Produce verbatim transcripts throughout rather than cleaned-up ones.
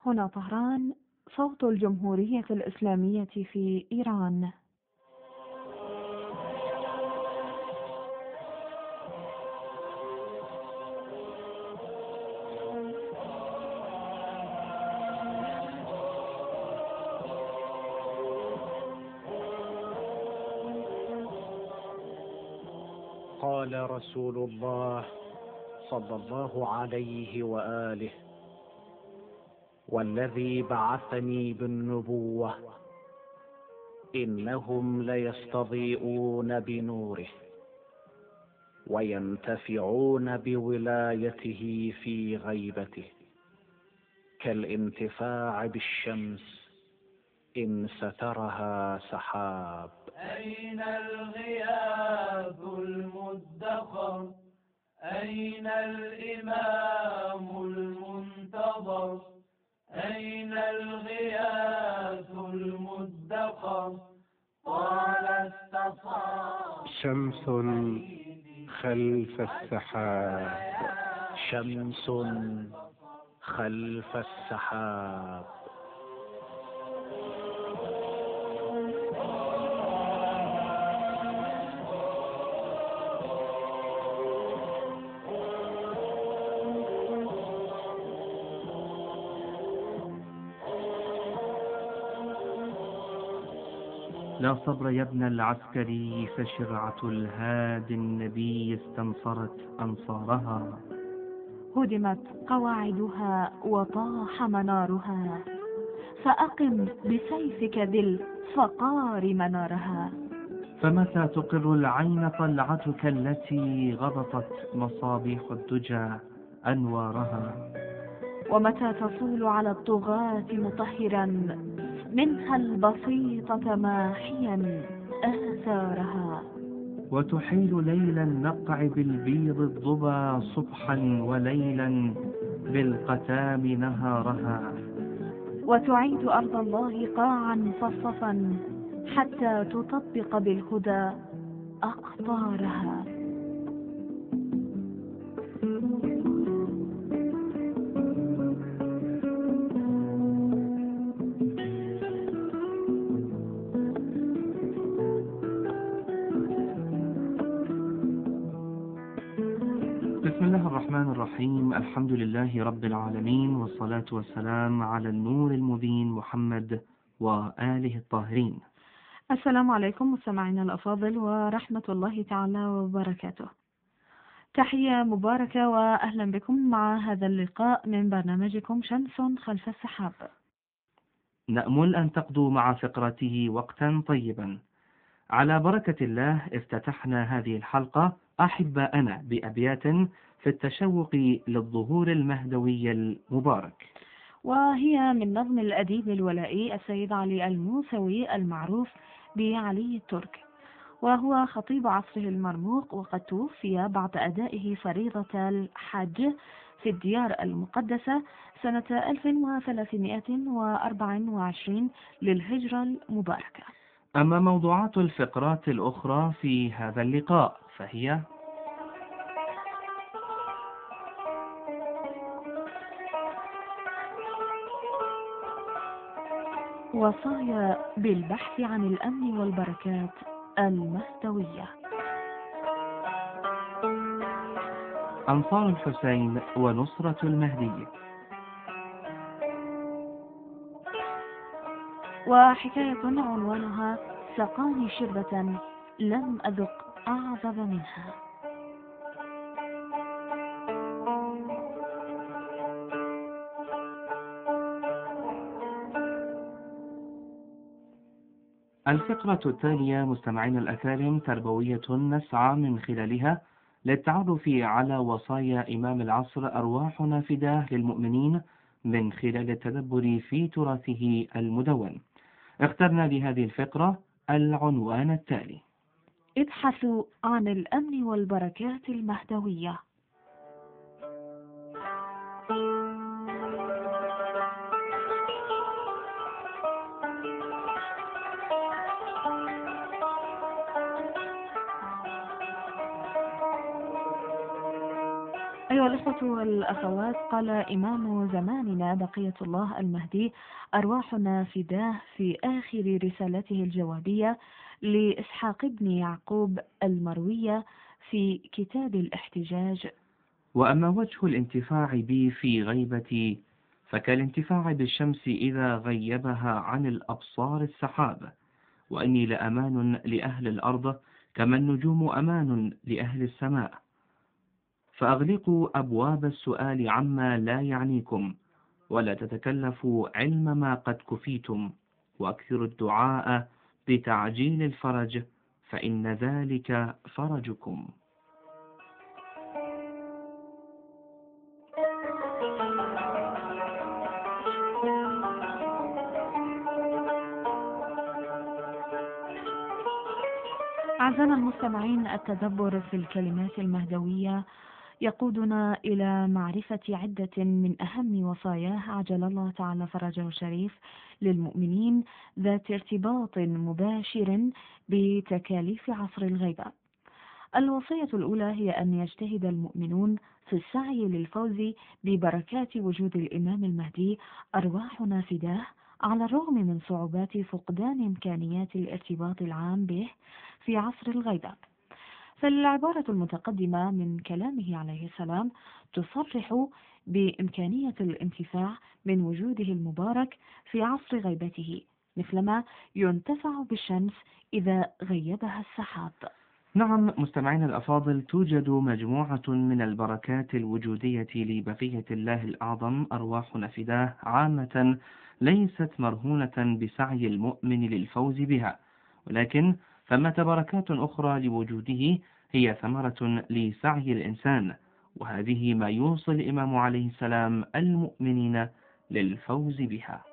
هنا طهران، صوت الجمهورية الإسلامية في إيران. قال رسول الله صلى الله عليه وآله: والذي بعثني بالنبوة إنهم ليستضيئون بنوره وينتفعون بولايته في غيبته كالانتفاع بالشمس إن سترها سحاب. أين الغياث المدخر؟ أين الإمام المنتظر؟ أين الغياث المدخر؟ قال استصاب شمس خلف السحاب. شمس خلف السحاب. لا صبر يا ابن العسكري، فشرعة الهادي النبي استنصرت أنصارها. هدمت قواعدها وطاح منارها، فأقم بسيفك ذي الفقار منارها. فمتى تقر العين طلعتك التي غبطت مصابيح الدجى أنوارها؟ ومتى تصول على الطغاة مطهرا منها البسيطة ماحيا آثارها؟ وتحيل ليل النقع بالبيض الضبا صبحا وليلا بالقتام نهارها. وتعيد أرض الله قاعا صفصفا حتى تطبق بالهدى أقطارها. بسم الله الرحمن الرحيم. الحمد لله رب العالمين، والصلاة والسلام على النور المبين محمد وآله الطاهرين. السلام عليكم مستمعينا الأفاضل ورحمة الله تعالى وبركاته. تحية مباركة وأهلا بكم مع هذا اللقاء من برنامجكم شمس خلف السحاب. نأمل أن تقضوا مع فقرته وقتا طيبا. على بركة الله افتتحنا هذه الحلقة أحباءنا بأبيات في التشوق للظهور المهدوي المبارك، وهي من نظم الأديب الولائي السيد علي الموسوي المعروف بعلي الترك، وهو خطيب عصره المرموق، وقد توفي بعد أدائه فريضة الحج في الديار المقدسة سنة ألف وثلاثمائة وأربعة وعشرين للهجرة المباركة. أما موضوعات الفقرات الأخرى في هذا اللقاء فهي: وصايا بالبحث عن الأمن والبركات المهدوية، أنصار الحسين ونصرة المهدي، وحكاية عنوانها سقاني شربة لم أذق أعذب منها. الفقرة الثانية مستمعين الأكارم تربوية نسعى من خلالها للتعرف على وصايا إمام العصر أرواحنا فداه للمؤمنين من خلال التدبر في تراثه المدون. اخترنا لهذه الفقرة العنوان التالي: ابحثوا عن الأمن والبركات المهدوية. أيها الأخوة والأخوات، قال إمام زماننا بقية الله المهدي أرواحنا فداه في آخر رسالته الجوابية لإسحاق بن يعقوب المروية في كتاب الاحتجاج: وأما وجه الانتفاع بي في غيبتي فكالانتفاع بالشمس إذا غيبها عن الأبصار السحاب، وإني لأمان لأهل الأرض كما النجوم أمان لأهل السماء، فأغلقوا أبواب السؤال عما لا يعنيكم، ولا تتكلفوا علم ما قد كفيتم، وأكثروا الدعاء بتعجيل الفرج فإن ذلك فرجكم. أعزائنا المستمعين، التدبر في الكلمات المهدوية يقودنا إلى معرفة عدة من أهم وصاياه عجل الله تعالى فرجه الشريف للمؤمنين ذات ارتباط مباشر بتكاليف عصر الغيبة. الوصية الأولى هي أن يجتهد المؤمنون في السعي للفوز ببركات وجود الإمام المهدي أرواحنا فداه، على الرغم من صعوبات فقدان إمكانيات الارتباط العام به في عصر الغيبة. فالعبارة المتقدمة من كلامه عليه السلام تصرح بإمكانية الانتفاع من وجوده المبارك في عصر غيبته، مثلما ينتفع بالشمس إذا غيبها السحاب. نعم مستمعين الأفاضل، توجد مجموعة من البركات الوجودية لبقية الله الأعظم أرواحنا فداه عامة ليست مرهونة بسعي المؤمن للفوز بها، ولكن ثمة بركات أخرى لوجوده هي ثمرة لسعي الإنسان، وهذه ما يوصي الإمام عليه السلام المؤمنين للفوز بها.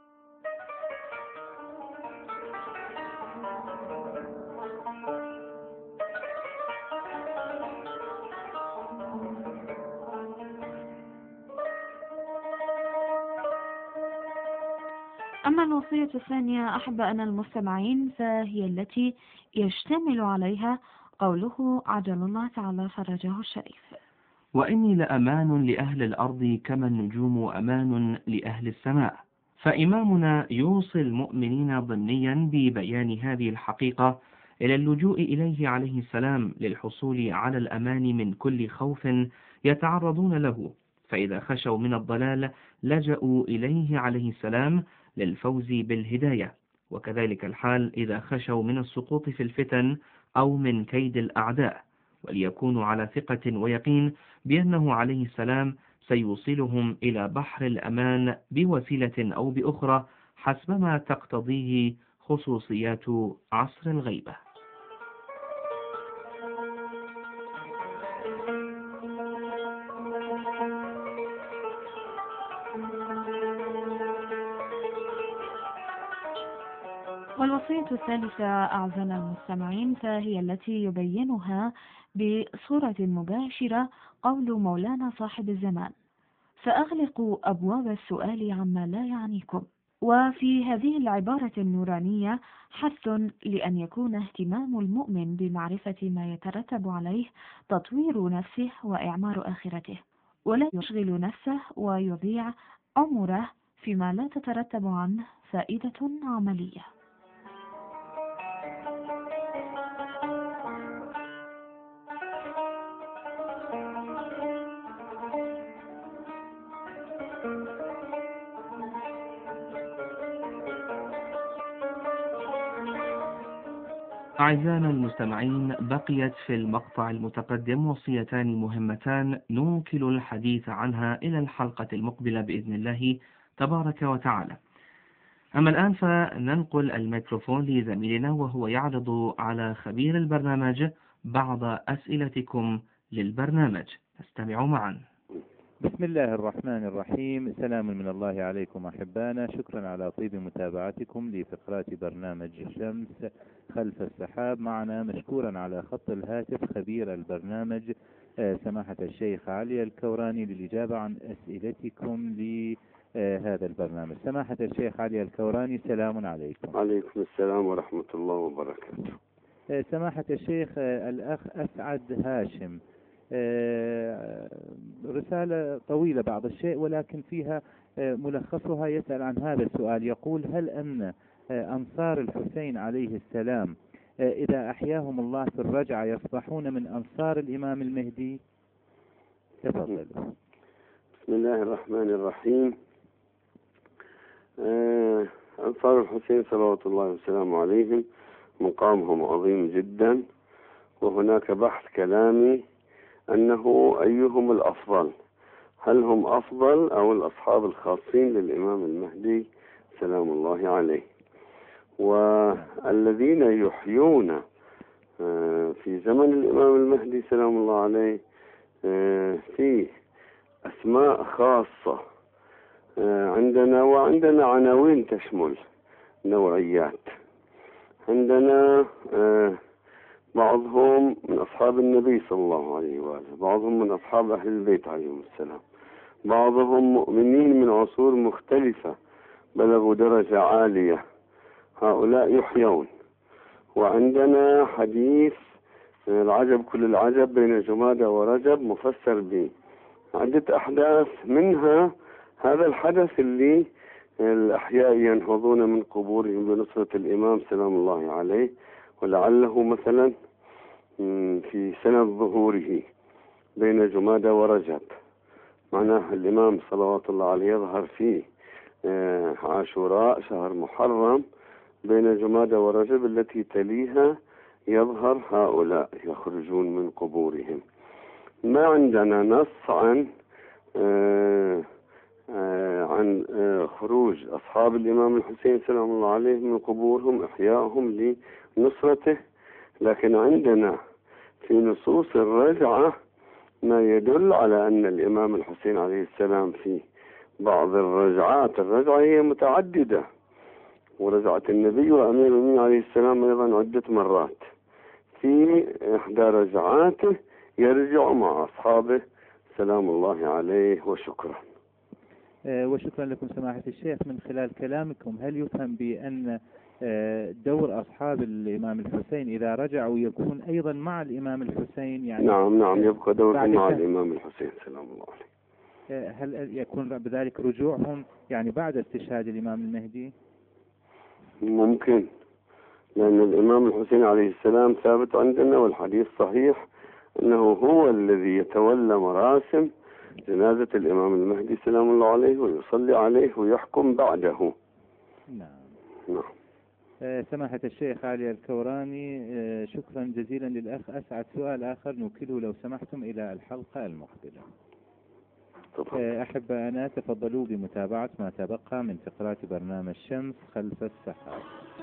أما الوصية الثانية أحبائنا المستمعين فهي التي يشتمل عليها قوله عجل الله تعالى فرجه الشريف: وإني لأمان لأهل الأرض كما النجوم أمان لأهل السماء. فإمامنا يوصي المؤمنين ضمنيا ببيان هذه الحقيقة إلى اللجوء إليه عليه السلام للحصول على الأمان من كل خوف يتعرضون له، فإذا خشوا من الضلال لجأوا إليه عليه السلام للفوز بالهداية، وكذلك الحال إذا خشوا من السقوط في الفتن أو من كيد الأعداء، وليكونوا على ثقة ويقين بأنه عليه السلام سيوصلهم إلى بحر الأمان بوسيلة أو بأخرى حسب ما تقتضيه خصوصيات عصر الغيبة. والوصية الثالثة أعزائنا المستمعين فهي التي يبينها بصورة مباشرة قول مولانا صاحب الزمان: فأغلقوا أبواب السؤال عما لا يعنيكم. وفي هذه العبارة النورانية حث لأن يكون اهتمام المؤمن بمعرفة ما يترتب عليه تطوير نفسه وإعمار آخرته، ولا يشغل نفسه ويضيع عمره فيما لا تترتب عنه فائدة عملية. أعزائنا المستمعين، بقيت في المقطع المتقدم وصيتان مهمتان نوكل الحديث عنها إلى الحلقة المقبلة بإذن الله تبارك وتعالى. أما الآن فننقل الميكروفون لزميلنا وهو يعرض على خبير البرنامج بعض أسئلتكم للبرنامج. استمعوا معا. بسم الله الرحمن الرحيم. سلام من الله عليكم أحبانا، شكرا على طيب متابعتكم لفقرات برنامج الشمس خلف السحاب. معنا مشكورا على خط الهاتف خبير البرنامج سماحة الشيخ علي الكوراني للإجابة عن أسئلتكم لهذا البرنامج. سماحة الشيخ علي الكوراني، سلام عليكم. عليكم السلام ورحمة الله وبركاته. سماحة الشيخ، الأخ أسعد هاشم رسالة طويلة بعض الشيء، ولكن فيها ملخصها يسأل عن هذا السؤال، يقول: هل أن أنصار الحسين عليه السلام إذا أحياهم الله في الرجعة يصبحون من أنصار الإمام المهدي؟ تفضل. بسم الله الرحمن الرحيم. أنصار الحسين صلوات الله وسلامه عليهم مقامهم عظيم جدا، وهناك بحث كلامي أنه أيهم الأفضل، هل هم أفضل أو الأصحاب الخاصين للإمام المهدي سلام الله عليه. والذين يحيون في زمن الإمام المهدي سلام الله عليه في أسماء خاصة عندنا، وعندنا عناوين تشمل نوعيات. عندنا بعضهم من أصحاب النبي صلى الله عليه وآله، بعضهم من أصحاب أهل البيت عليهم السلام، بعضهم مؤمنين من عصور مختلفة بلغوا درجة عالية، هؤلاء يحيون. وعندنا حديث العجب كل العجب بين جمادى ورجب مفسر بعدة أحداث، منها هذا الحدث اللي الأحياء ينهضون من قبورهم بنصرة الإمام سلام الله عليه، ولعله مثلا في سنة ظهوره بين جمادى ورجب، معناه الإمام صلوات الله عليه يظهر فيه عاشوراء شهر محرم، بين جمادى ورجب التي تليها يظهر هؤلاء يخرجون من قبورهم. ما عندنا نص عن آه آه عن آه خروج أصحاب الإمام الحسين سلام الله عليه من قبورهم، إحيائهم لنصرته، لكن عندنا في نصوص الرجعة ما يدل على أن الإمام الحسين عليه السلام في بعض الرجعات، الرجعة هي متعددة، ورجعة النبي وأمير المؤمنين عليه السلام أيضا عدة مرات، في إحدى رجعاته يرجع مع أصحابه سلام الله عليه. وشكرا. وشكرا لكم سماحة الشيخ. من خلال كلامكم هل يفهم بأن دور أصحاب الإمام الحسين إذا رجعوا يكون أيضا مع الإمام الحسين؟ يعني نعم نعم يبقى دورهم مع الإمام الحسين سلام الله عليه. هل يكون بذلك رجوعهم يعني بعد استشهاد الإمام المهدي؟ ممكن، لأن الإمام الحسين عليه السلام ثابت عندنا والحديث صحيح أنه هو الذي يتولى مراسم جنازة الإمام المهدي سلام الله عليه ويصلي عليه ويحكم بعده. نعم. نعم. آه سماحة الشيخ علي الكوراني، آه شكرا جزيلا للأخ. أسعد سؤال آخر نوكله لو سمحتم إلى الحلقة المقبلة. آه أحبائنا تفضلوا بمتابعة ما تبقى من فقرات برنامج شمس خلف السحاب.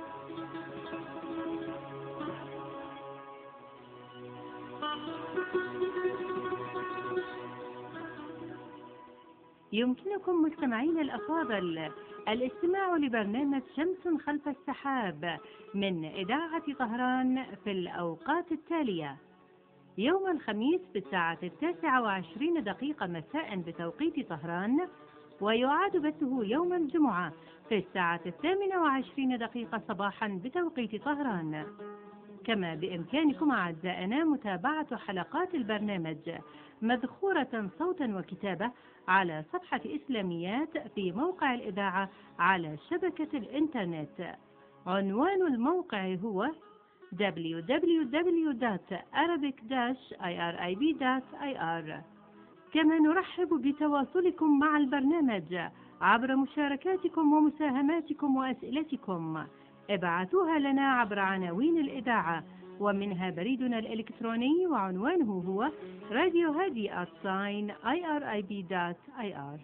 يمكنكم مستمعين الأفاضل الاستماع لبرنامج شمس خلف السحاب من إذاعة طهران في الأوقات التالية: يوم الخميس بالساعة التاسعة وعشرين دقيقة مساء بتوقيت طهران، ويعاد بثه يوم الجمعة في الساعة الثامنة وعشرين دقيقة صباحا بتوقيت طهران. كما بإمكانكم أعزائنا متابعة حلقات البرنامج مذخورة صوتا وكتابة على صفحة إسلاميات في موقع الإذاعة على شبكة الإنترنت. عنوان الموقع هو دبليو دبليو دبليو دوت arabic dash irib دوت اي ار. كما نرحب بتواصلكم مع البرنامج عبر مشاركاتكم ومساهماتكم وأسئلتكم. ابعثوها لنا عبر عناوين الإذاعة ومنها بريدنا الإلكتروني، وعنوانه هو راديو هادي آت ساين اي ار اي بي دوت اي ار.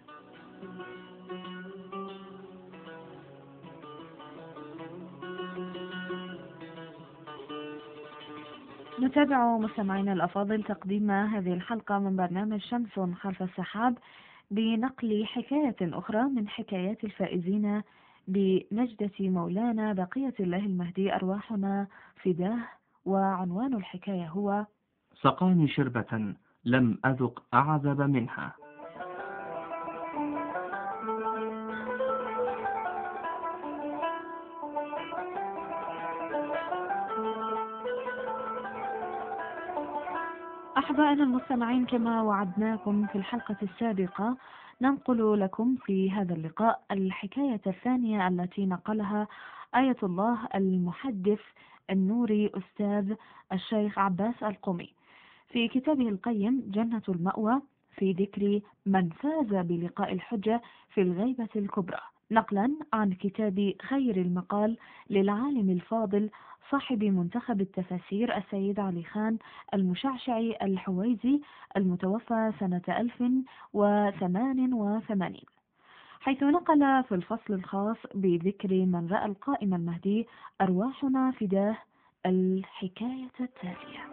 نتابع مستمعينا الأفاضل تقديم هذه الحلقة من برنامج شمس خلف السحاب بنقل حكاية أخرى من حكايات الفائزين بنجدة مولانا بقية الله المهدي أرواحنا فداه. وعنوان الحكاية هو سقاني شربة لم أذق أعذب منها. أحبائنا المستمعين، كما وعدناكم في الحلقة السابقة ننقل لكم في هذا اللقاء الحكاية الثانية التي نقلها آية الله المحدث النوري أستاذ الشيخ عباس القمي في كتابه القيم جنة المأوى في ذكر من فاز بلقاء الحجة في الغيبة الكبرى، نقلا عن كتاب خير المقال للعالم الفاضل صاحب منتخب التفاسير السيد علي خان المشعشعي الحويزي المتوفى سنة ألف وثمان وثمانين، حيث نقل في الفصل الخاص بذكر من رأى القائم المهدي أرواحنا فداه الحكاية التالية.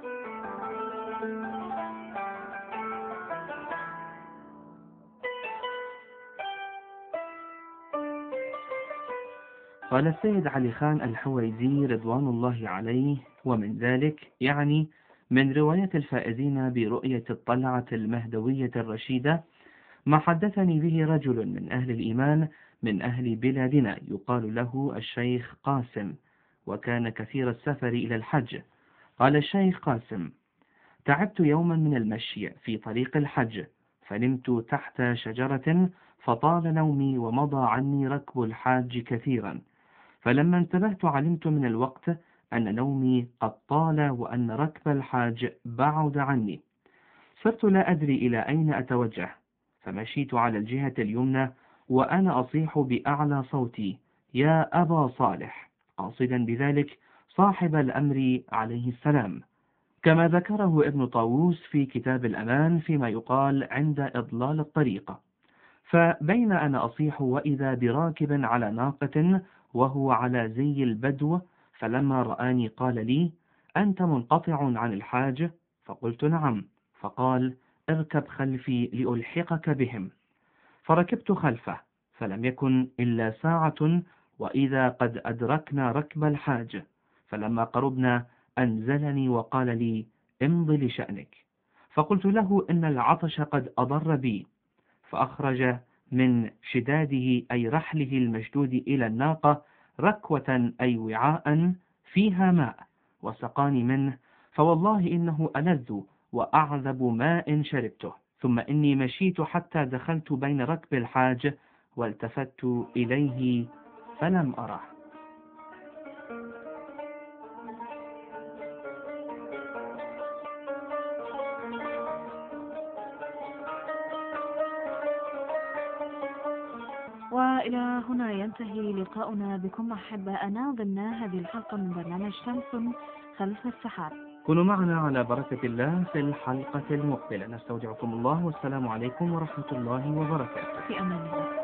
قال السيد علي خان الحويزي رضوان الله عليه: ومن ذلك يعني من رواية الفائزين برؤية الطلعة المهدوية الرشيدة ما حدثني به رجل من أهل الإيمان من أهل بلادنا يقال له الشيخ قاسم، وكان كثير السفر إلى الحج. قال الشيخ قاسم: تعبت يوما من المشي في طريق الحج، فنمت تحت شجرة فطال نومي ومضى عني ركب الحاج كثيرا، فلما انتبهت علمت من الوقت أن نومي قد طال وأن ركب الحاج بعد عني. صرت لا أدري إلى أين أتوجه، فمشيت على الجهة اليمنى وأنا أصيح بأعلى صوتي: يا أبا صالح، قاصدا بذلك صاحب الأمر عليه السلام، كما ذكره ابن طاووس في كتاب الأمان فيما يقال عند إضلال الطريقة. فبين أنا أصيح وإذا براكب على ناقة وهو على زي البدو، فلما رآني قال لي: أنت منقطع عن الحاج؟ فقلت: نعم. فقال: اركب خلفي لألحقك بهم. فركبت خلفه، فلم يكن إلا ساعة وإذا قد أدركنا ركب الحاج، فلما قربنا أنزلني وقال لي: امض لشأنك. فقلت له إن العطش قد أضر بي، فأخرج من شداده أي رحله المشدود إلى الناقة ركوة أي وعاء فيها ماء، وسقاني منه، فوالله إنه ألذ وأعذب ماء شربته. ثم إني مشيت حتى دخلت بين ركب الحاج والتفت إليه فلم أره. وإلى هنا ينتهي لقاؤنا بكم أحباءنا ضمن هذه الحلقة من برنامج شمس خلف السحاب. كونوا معنا على بركة الله في الحلقة المقبلة. نستودعكم الله والسلام عليكم ورحمة الله وبركاته. في أمان الله.